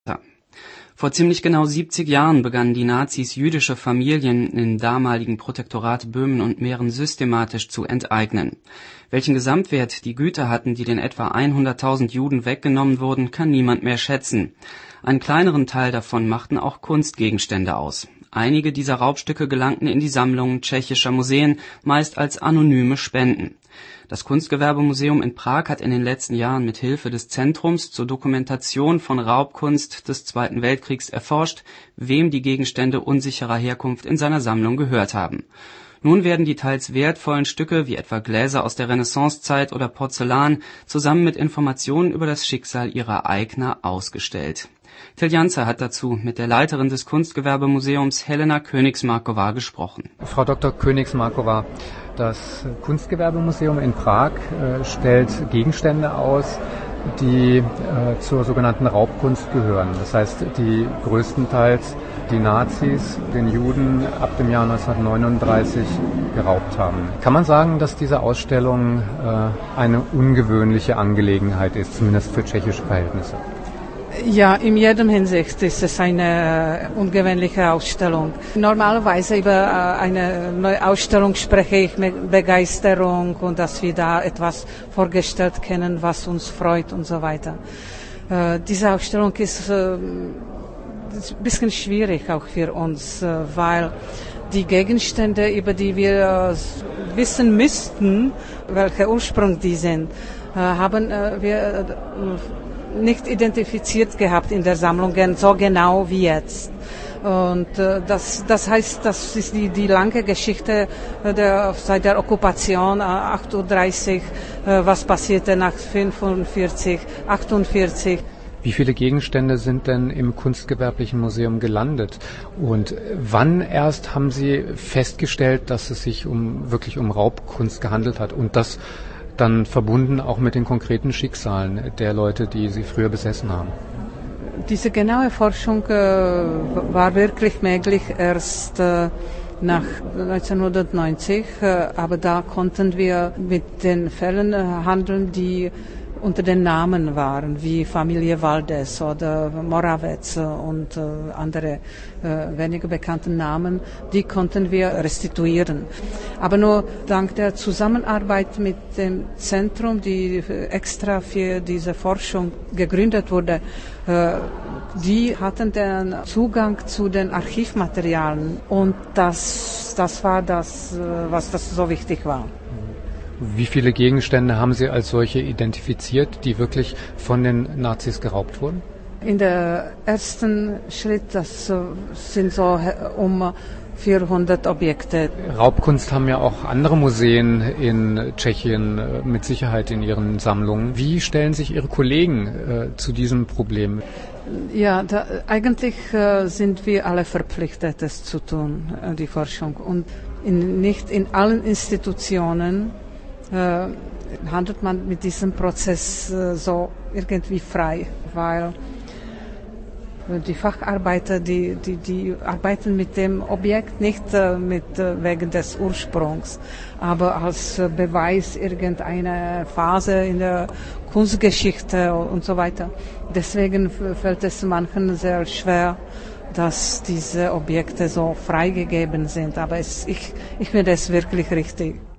Vor ziemlich genau 70 Jahren begannen die Nazis jüdische Familien im damaligen Protektorat Böhmen und Mähren systematisch zu enteignen. Welchen Gesamtwert die Güter hatten, die den etwa 100.000 Juden weggenommen wurden, kann niemand mehr schätzen. Einen kleineren Teil davon machten auch Kunstgegenstände aus. Einige dieser Raubstücke gelangten in die Sammlungen tschechischer Museen, meist als anonyme Spenden. Das Kunstgewerbemuseum in Prag hat in den letzten Jahren mit Hilfe des Zentrums zur Dokumentation von Raubkunst des Zweiten Weltkriegs erforscht, wem die Gegenstände unsicherer Herkunft in seiner Sammlung gehört haben. Nun werden die teils wertvollen Stücke wie etwa Gläser aus der Renaissancezeit oder Porzellan zusammen mit Informationen über das Schicksal ihrer Eigner ausgestellt. Till Janzer hat dazu mit der Leiterin des Kunstgewerbemuseums Helena Königsmarkova gesprochen. Frau Dr. Königsmarkova, das Kunstgewerbemuseum in Prag stellt Gegenstände aus, die zur sogenannten Raubkunst gehören. Das heißt, die größtenteils die Nazis den Juden ab dem Jahr 1939 geraubt haben. Kann man sagen, dass diese Ausstellung eine ungewöhnliche Angelegenheit ist, zumindest für tschechische Verhältnisse? Ja, in jedem Hinsicht ist es eine ungewöhnliche Ausstellung. Normalerweise über eine neue Ausstellung spreche ich mit Begeisterung und dass wir da etwas vorgestellt kennen, was uns freut und so weiter. Diese Ausstellung ist ein bisschen schwierig auch für uns, weil die Gegenstände, über die wir wissen müssten, welcher Ursprung die sind, haben wir nicht identifiziert gehabt in der Sammlung, so genau wie jetzt. Und das heißt, das ist die lange Geschichte seit der Okkupation 38, was passierte nach 45, 48. Wie viele Gegenstände sind denn im Kunstgewerblichen Museum gelandet? Und wann erst haben Sie festgestellt, dass es sich wirklich um Raubkunst gehandelt hat und das dann verbunden auch mit den konkreten Schicksalen der Leute, die sie früher besessen haben? Diese genaue Forschung war wirklich möglich erst nach 1990, aber da konnten wir mit den Fällen handeln, die unter den Namen waren, wie Familie Valdez oder Moravec und andere weniger bekannte Namen, die konnten wir restituieren. Aber nur dank der Zusammenarbeit mit dem Zentrum, die extra für diese Forschung gegründet wurde, die hatten den Zugang zu den Archivmaterialien und das war das, was das so wichtig war. Wie viele Gegenstände haben Sie als solche identifiziert, die wirklich von den Nazis geraubt wurden? In der ersten Schritt, das sind so um 400 Objekte. Raubkunst haben ja auch andere Museen in Tschechien mit Sicherheit in ihren Sammlungen. Wie stellen sich Ihre Kollegen zu diesem Problem? Ja, eigentlich sind wir alle verpflichtet, es zu tun, die Forschung. Und nicht in allen Institutionen handelt man mit diesem Prozess so irgendwie frei, weil die Facharbeiter, die arbeiten mit dem Objekt nicht wegen des Ursprungs, aber als Beweis irgendeiner Phase in der Kunstgeschichte und so weiter. Deswegen fällt es manchen sehr schwer, dass diese Objekte so freigegeben sind. Aber ich finde es wirklich richtig.